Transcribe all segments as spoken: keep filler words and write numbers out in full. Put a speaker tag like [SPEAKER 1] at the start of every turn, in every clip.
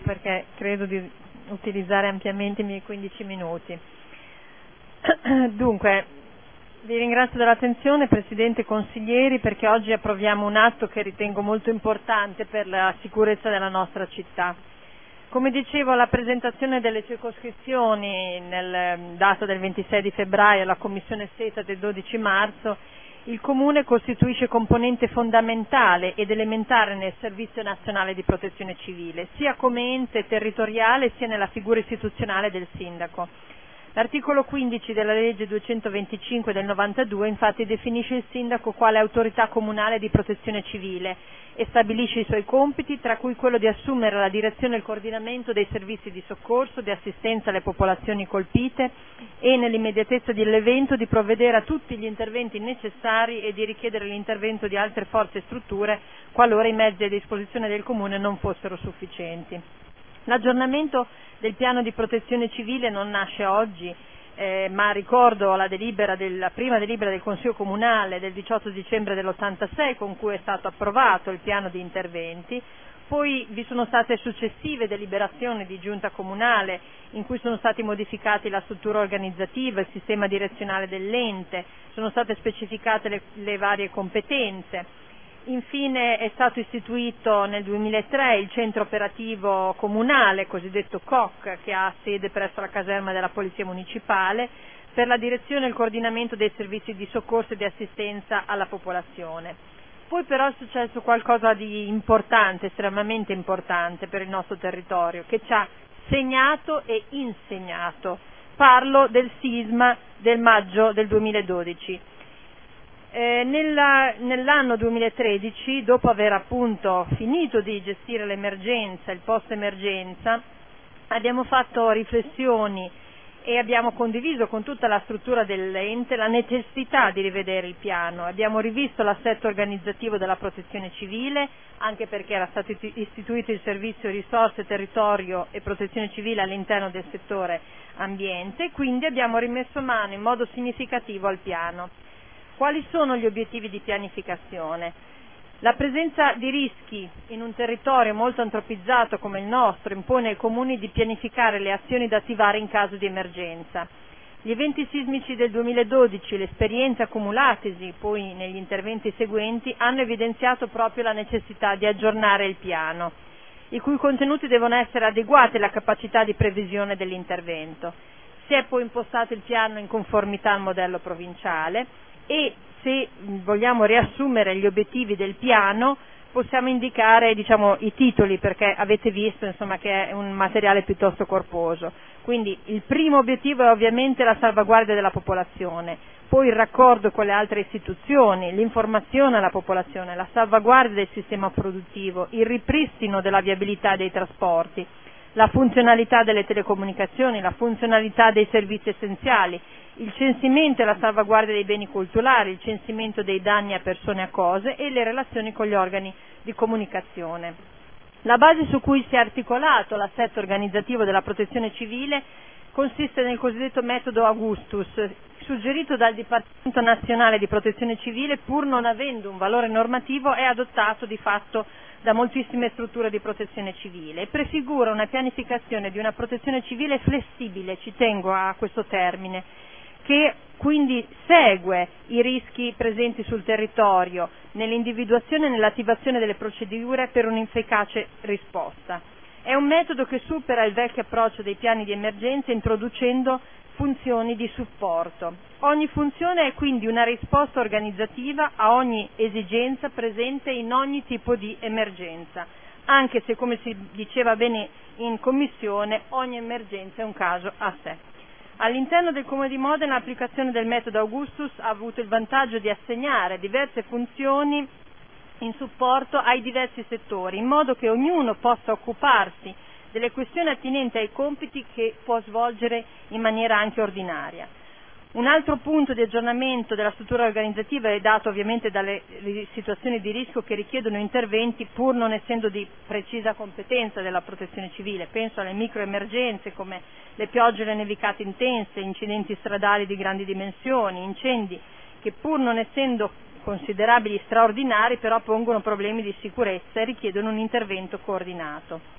[SPEAKER 1] perché credo di utilizzare ampiamente i miei quindici minuti. Dunque, vi ringrazio dell'attenzione, Presidente e consiglieri, perché oggi approviamo un atto che ritengo molto importante per la sicurezza della nostra città. Come dicevo, la presentazione delle circoscrizioni nel data del ventisei di febbraio alla Commissione SETA del dodici marzo, il Comune costituisce componente fondamentale ed elementare nel Servizio Nazionale di Protezione Civile, sia come ente territoriale sia nella figura istituzionale del Sindaco. L'articolo quindici della legge duecentoventicinque del novantadue infatti definisce il Sindaco quale autorità comunale di protezione civile e stabilisce i suoi compiti, tra cui quello di assumere la direzione e il coordinamento dei servizi di soccorso, di assistenza alle popolazioni colpite e, nell'immediatezza dell'evento, di provvedere a tutti gli interventi necessari e di richiedere l'intervento di altre forze e strutture qualora i mezzi a disposizione del Comune non fossero sufficienti. L'aggiornamento del piano di protezione civile non nasce oggi, eh, ma ricordo la, delibera del, la prima delibera del Consiglio Comunale del diciotto dicembre dell'ottantasei con cui è stato approvato il piano di interventi. Poi vi sono state successive deliberazioni di giunta comunale in cui sono stati modificati la struttura organizzativa, il sistema direzionale dell'ente, sono state specificate le, le varie competenze. Infine è stato istituito nel duemilatré il centro operativo comunale, cosiddetto C O C, che ha sede presso la caserma della Polizia Municipale, per la direzione e il coordinamento dei servizi di soccorso e di assistenza alla popolazione. Poi però è successo qualcosa di importante, estremamente importante per il nostro territorio, che ci ha segnato e insegnato. Parlo del sisma del maggio del duemiladodici. Eh, nella, nell'anno duemilatredici, dopo aver appunto finito di gestire l'emergenza, il post-emergenza, abbiamo fatto riflessioni e abbiamo condiviso con tutta la struttura dell'ente la necessità di rivedere il piano. Abbiamo rivisto l'assetto organizzativo della protezione civile, anche perché era stato istituito il servizio risorse, territorio e protezione civile all'interno del settore ambiente, quindi abbiamo rimesso mano in modo significativo al piano. Quali sono gli obiettivi di pianificazione? La presenza di rischi in un territorio molto antropizzato come il nostro impone ai comuni di pianificare le azioni da attivare in caso di emergenza. Gli eventi sismici del duemiladodici e le esperienze accumulatesi poi negli interventi seguenti hanno evidenziato proprio la necessità di aggiornare il piano, i cui contenuti devono essere adeguati alla capacità di previsione dell'intervento. Si è poi impostato il piano in conformità al modello provinciale e se vogliamo riassumere gli obiettivi del piano possiamo indicare diciamo, i titoli, perché avete visto insomma, che è un materiale piuttosto corposo. Quindi il primo obiettivo è ovviamente la salvaguardia della popolazione, poi il raccordo con le altre istituzioni, l'informazione alla popolazione, la salvaguardia del sistema produttivo, il ripristino della viabilità dei trasporti, la funzionalità delle telecomunicazioni, la funzionalità dei servizi essenziali, il censimento e la salvaguardia dei beni culturali, il censimento dei danni a persone e a cose e le relazioni con gli organi di comunicazione. La base su cui si è articolato l'assetto organizzativo della protezione civile consiste nel cosiddetto metodo Augustus, suggerito dal Dipartimento Nazionale di Protezione Civile, pur non avendo un valore normativo, è adottato di fatto da moltissime strutture di protezione civile e prefigura una pianificazione di una protezione civile flessibile, ci tengo a questo termine, che quindi segue i rischi presenti sul territorio nell'individuazione e nell'attivazione delle procedure per un'efficace risposta. È un metodo che supera il vecchio approccio dei piani di emergenza introducendo funzioni di supporto. Ogni funzione è quindi una risposta organizzativa a ogni esigenza presente in ogni tipo di emergenza, anche se, come si diceva bene in commissione, ogni emergenza è un caso a sé. All'interno del Comune di Modena l'applicazione del metodo Augustus ha avuto il vantaggio di assegnare diverse funzioni in supporto ai diversi settori, in modo che ognuno possa occuparsi delle questioni attinenti ai compiti che può svolgere in maniera anche ordinaria. Un altro punto di aggiornamento della struttura organizzativa è dato ovviamente dalle situazioni di rischio che richiedono interventi pur non essendo di precisa competenza della protezione civile. Penso alle microemergenze come le piogge e le nevicate intense, incidenti stradali di grandi dimensioni, incendi che pur non essendo considerabili straordinari però pongono problemi di sicurezza e richiedono un intervento coordinato.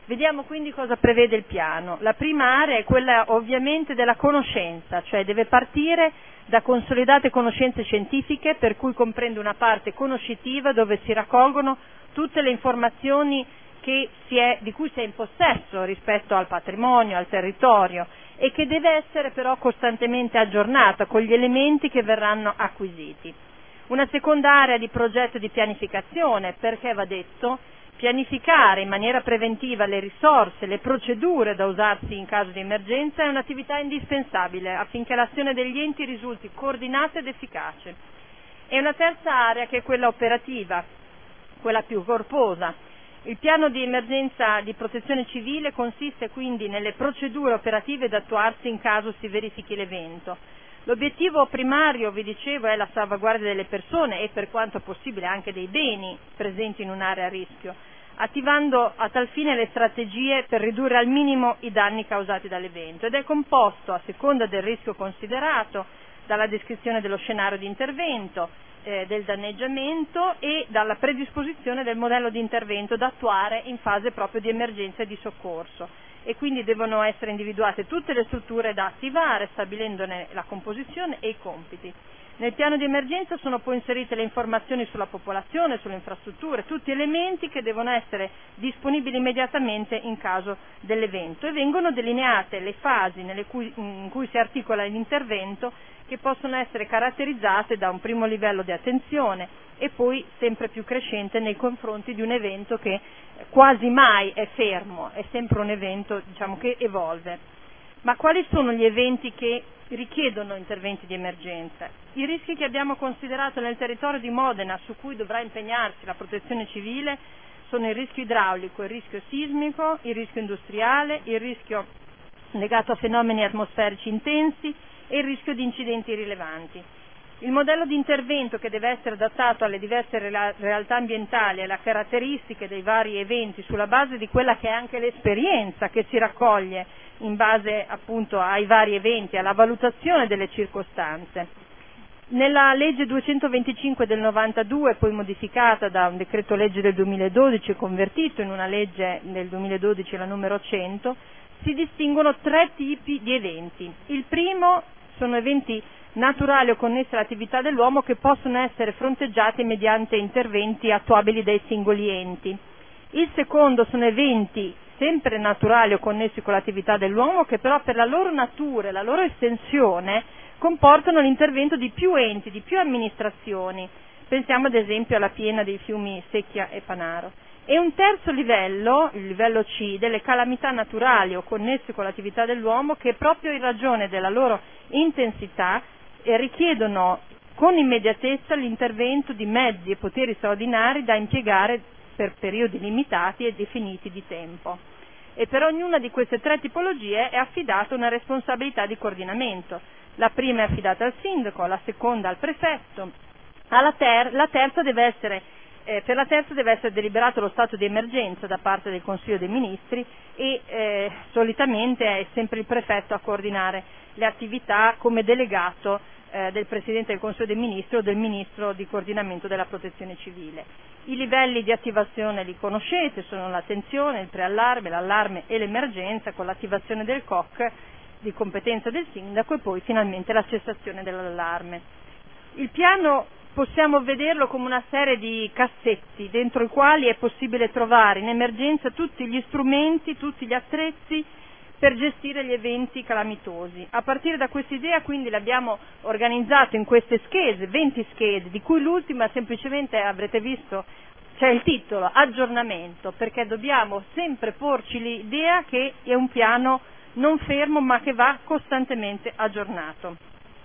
[SPEAKER 1] Vediamo quindi cosa prevede il piano. La prima area è quella ovviamente della conoscenza, cioè deve partire da consolidate conoscenze scientifiche, per cui comprende una parte conoscitiva dove si raccolgono tutte le informazioni che si è, di cui si è in possesso rispetto al patrimonio, al territorio, e che deve essere però costantemente aggiornata con gli elementi che verranno acquisiti. Una seconda area di progetto di pianificazione, perché va detto, pianificare in maniera preventiva le risorse, le procedure da usarsi in caso di emergenza è un'attività indispensabile affinché l'azione degli enti risulti coordinata ed efficace. E una terza area che è quella operativa, quella più corposa. Il piano di emergenza di protezione civile consiste quindi nelle procedure operative da attuarsi in caso si verifichi l'evento. L'obiettivo primario, vi dicevo, è la salvaguardia delle persone e per quanto possibile anche dei beni presenti in un'area a rischio, attivando a tal fine le strategie per ridurre al minimo i danni causati dall'evento, ed è composto, a seconda del rischio considerato, dalla descrizione dello scenario di intervento, eh, del danneggiamento e dalla predisposizione del modello di intervento da attuare in fase proprio di emergenza e di soccorso. E quindi devono essere individuate tutte le strutture da attivare, stabilendone la composizione e i compiti. Nel piano di emergenza sono poi inserite le informazioni sulla popolazione, sulle infrastrutture, tutti elementi che devono essere disponibili immediatamente in caso dell'evento, e vengono delineate le fasi nelle cui, in cui si articola l'intervento, che possono essere caratterizzate da un primo livello di attenzione e poi sempre più crescente nei confronti di un evento che quasi mai è fermo, è sempre un evento, diciamo, che evolve. Ma quali sono gli eventi che richiedono interventi di emergenza? I rischi che abbiamo considerato nel territorio di Modena, su cui dovrà impegnarsi la protezione civile, sono il rischio idraulico, il rischio sismico, il rischio industriale, il rischio legato a fenomeni atmosferici intensi e il rischio di incidenti rilevanti. Il modello di intervento, che deve essere adattato alle diverse realtà ambientali e alle caratteristiche dei vari eventi, sulla base di quella che è anche l'esperienza che si raccoglie in base appunto ai vari eventi, alla valutazione delle circostanze. Nella legge duecentoventicinque del novantadue, poi modificata da un decreto legge del duemiladodici e convertito in una legge del duemiladodici, la numero cento, si distinguono tre tipi di eventi. Il primo sono eventi naturali o connessi all'attività dell'uomo che possono essere fronteggiati mediante interventi attuabili dai singoli enti. Il secondo sono eventi sempre naturali o connessi con l'attività dell'uomo che però per la loro natura e la loro estensione comportano l'intervento di più enti, di più amministrazioni. Pensiamo ad esempio alla piena dei fiumi Secchia e Panaro. E un terzo livello, il livello C, delle calamità naturali o connesse con l'attività dell'uomo che proprio in ragione della loro intensità e richiedono con immediatezza l'intervento di mezzi e poteri straordinari da impiegare per periodi limitati e definiti di tempo. E per ognuna di queste tre tipologie è affidata una responsabilità di coordinamento. La prima è affidata al sindaco, la seconda al prefetto, alla ter- la terza deve essere, eh, per la terza deve essere deliberato lo stato di emergenza da parte del Consiglio dei Ministri e eh, solitamente è sempre il prefetto a coordinare le attività come delegato eh, del Presidente del Consiglio dei Ministri o del Ministro di coordinamento della Protezione Civile. I livelli di attivazione li conoscete, sono l'attenzione, il preallarme, l'allarme e l'emergenza, con l'attivazione del C O C di competenza del sindaco e poi finalmente la cessazione dell'allarme. Il piano possiamo vederlo come una serie di cassetti dentro i quali è possibile trovare in emergenza tutti gli strumenti, tutti gli attrezzi per gestire gli eventi calamitosi. A partire da questa idea quindi l'abbiamo organizzato in queste schede, venti schede, di cui l'ultima semplicemente avrete visto, c'è il titolo, aggiornamento, perché dobbiamo sempre porci l'idea che è un piano non fermo ma che va costantemente aggiornato.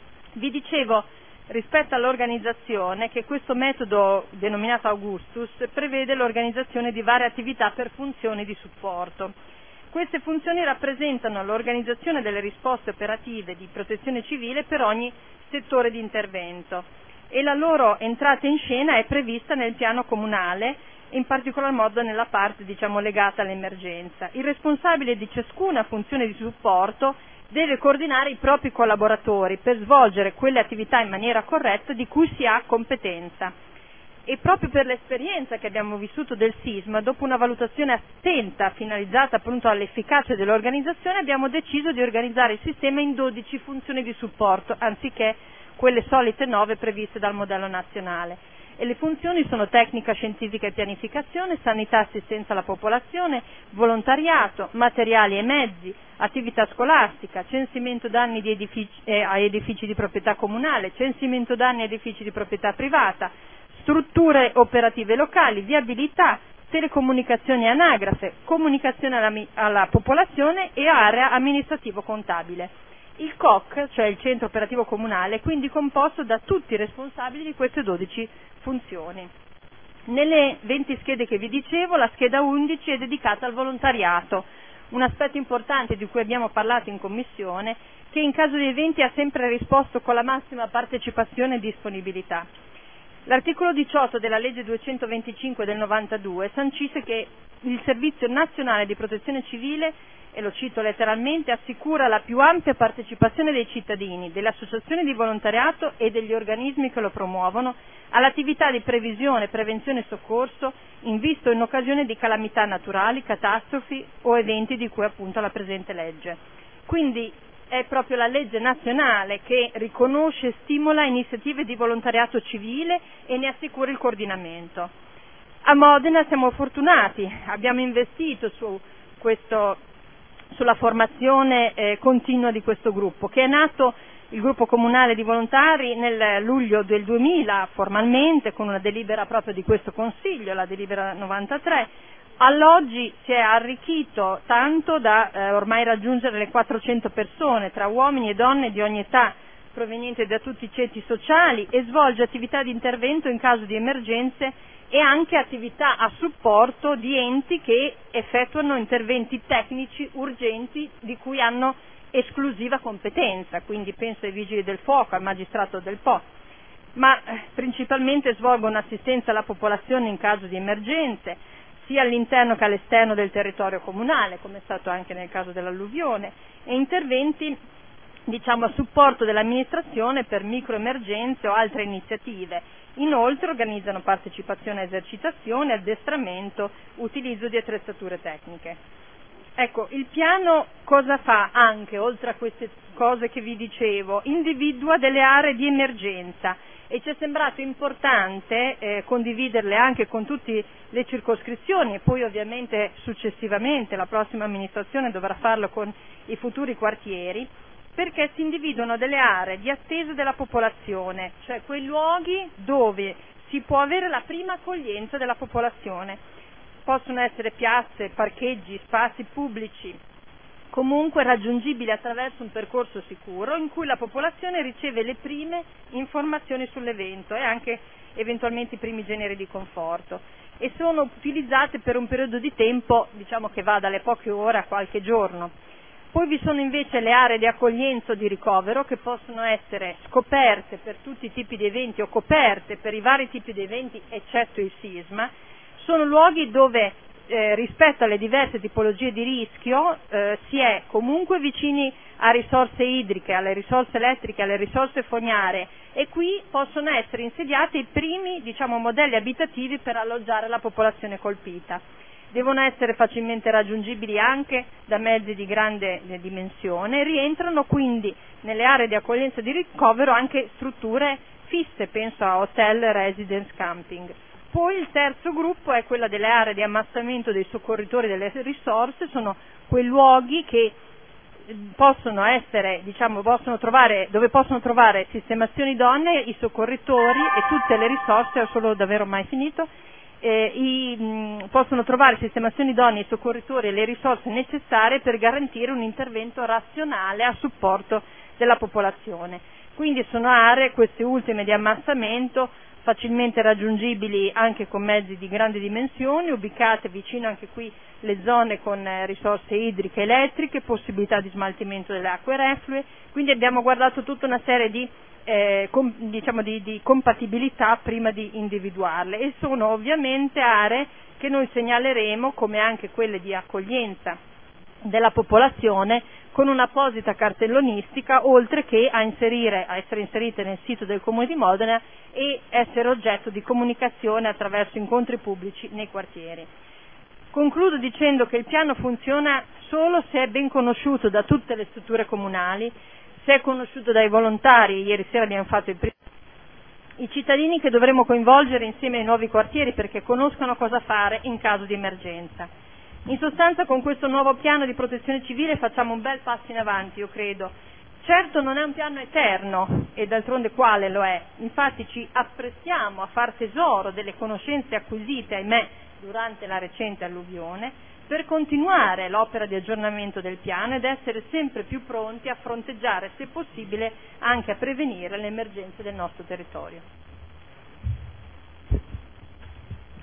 [SPEAKER 1] Vi dicevo rispetto all'organizzazione che questo metodo denominato Augustus prevede l'organizzazione di varie attività per funzioni di supporto. Queste funzioni rappresentano l'organizzazione delle risposte operative di protezione civile per ogni settore di intervento e la loro entrata in scena è prevista nel piano comunale, in particolar modo nella parte diciamo legata all'emergenza. Il responsabile di ciascuna funzione di supporto deve coordinare i propri collaboratori per svolgere quelle attività in maniera corretta di cui si ha competenza. E proprio per l'esperienza che abbiamo vissuto del sisma, dopo una valutazione attenta finalizzata appunto all'efficacia dell'organizzazione, abbiamo deciso di organizzare il sistema in dodici funzioni di supporto, anziché quelle solite nove previste dal modello nazionale. E le funzioni sono tecnica scientifica e pianificazione, sanità e assistenza alla popolazione, volontariato, materiali e mezzi, attività scolastica, censimento danni di edifici, eh, a edifici di proprietà comunale, censimento danni a edifici di proprietà privata, strutture operative locali, viabilità, telecomunicazioni e anagrafe, comunicazione alla, alla popolazione e area amministrativo-contabile. Il C O C, cioè il Centro Operativo Comunale, è quindi composto da tutti i responsabili di queste dodici funzioni. Nelle venti schede che vi dicevo, la scheda undici è dedicata al volontariato, un aspetto importante di cui abbiamo parlato in Commissione, che in caso di eventi ha sempre risposto con la massima partecipazione e disponibilità. L'articolo diciotto della legge duecentoventicinque del novantadue sancisce che il Servizio Nazionale di Protezione Civile, e lo cito letteralmente, assicura la più ampia partecipazione dei cittadini, delle associazioni di volontariato e degli organismi che lo promuovono all'attività di previsione, prevenzione e soccorso in vista o in occasione di calamità naturali, catastrofi o eventi di cui appunto la presente legge. Quindi è proprio la legge nazionale che riconosce e stimola iniziative di volontariato civile e ne assicura il coordinamento. A Modena siamo fortunati, abbiamo investito su questo, sulla formazione eh, continua di questo gruppo, che è nato il gruppo comunale di volontari nel luglio del duemila formalmente con una delibera proprio di questo Consiglio, la delibera novantatré. All'oggi si è arricchito tanto da eh, ormai raggiungere le quattrocento persone, tra uomini e donne di ogni età, provenienti da tutti i ceti sociali, e svolge attività di intervento in caso di emergenze e anche attività a supporto di enti che effettuano interventi tecnici urgenti di cui hanno esclusiva competenza, quindi penso ai vigili del fuoco, al magistrato del Po, ma eh, principalmente svolgono assistenza alla popolazione in caso di emergenze, sia all'interno che all'esterno del territorio comunale, come è stato anche nel caso dell'alluvione, e interventi diciamo a supporto dell'amministrazione per microemergenze o altre iniziative. Inoltre organizzano partecipazione a esercitazioni, addestramento, utilizzo di attrezzature tecniche. Ecco, il piano cosa fa anche, oltre a queste cose che vi dicevo? Individua delle aree di emergenza e ci è sembrato importante eh, condividerle anche con tutte le circoscrizioni e poi ovviamente successivamente la prossima amministrazione dovrà farlo con i futuri quartieri, perché si individuano delle aree di attesa della popolazione, cioè quei luoghi dove si può avere la prima accoglienza della popolazione. Possono essere piazze, parcheggi, spazi pubblici, comunque raggiungibili attraverso un percorso sicuro in cui la popolazione riceve le prime informazioni sull'evento e anche eventualmente i primi generi di conforto, e sono utilizzate per un periodo di tempo diciamo che va dalle poche ore a qualche giorno. Poi vi sono invece le aree di accoglienza o di ricovero che possono essere scoperte per tutti i tipi di eventi o coperte per i vari tipi di eventi eccetto il sisma. Sono luoghi dove eh, rispetto alle diverse tipologie di rischio eh, si è comunque vicini a risorse idriche, alle risorse elettriche, alle risorse fognarie, e qui possono essere insediati i primi diciamo, modelli abitativi per alloggiare la popolazione colpita. Devono essere facilmente raggiungibili anche da mezzi di grande dimensione, rientrano quindi nelle aree di accoglienza e di ricovero anche strutture fisse, penso a hotel, residence, camping. Poi il terzo gruppo è quella delle aree di ammassamento dei soccorritori delle risorse, sono quei luoghi che possono essere, diciamo, possono trovare, dove possono trovare sistemazioni idonee, i soccorritori e tutte le risorse, ho solo davvero mai finito, eh, i, mh, possono trovare sistemazioni idonee, i soccorritori e le risorse necessarie per garantire un intervento razionale a supporto della popolazione. Quindi sono aree, queste ultime di ammassamento, facilmente raggiungibili anche con mezzi di grandi dimensioni, ubicate vicino anche qui le zone con eh, risorse idriche e elettriche, possibilità di smaltimento delle acque reflue, quindi abbiamo guardato tutta una serie di, eh, com, diciamo di, di compatibilità prima di individuarle, e sono ovviamente aree che noi segnaleremo come anche quelle di accoglienza della popolazione con un'apposita cartellonistica, oltre che a, inserire, a essere inserite nel sito del Comune di Modena e essere oggetto di comunicazione attraverso incontri pubblici nei quartieri. Concludo dicendo che il piano funziona solo se è ben conosciuto da tutte le strutture comunali, se è conosciuto dai volontari. Ieri sera abbiamo fatto il primo i cittadini che dovremo coinvolgere insieme ai nuovi quartieri perché conoscano cosa fare in caso di emergenza. In sostanza, con questo nuovo piano di protezione civile facciamo un bel passo in avanti, io credo. Certo non è un piano eterno, e d'altronde quale lo è? Infatti ci apprestiamo a far tesoro delle conoscenze acquisite, ahimè, durante la recente alluvione, per continuare l'opera di aggiornamento del piano ed essere sempre più pronti a fronteggiare, se possibile, anche a prevenire le emergenze del nostro territorio.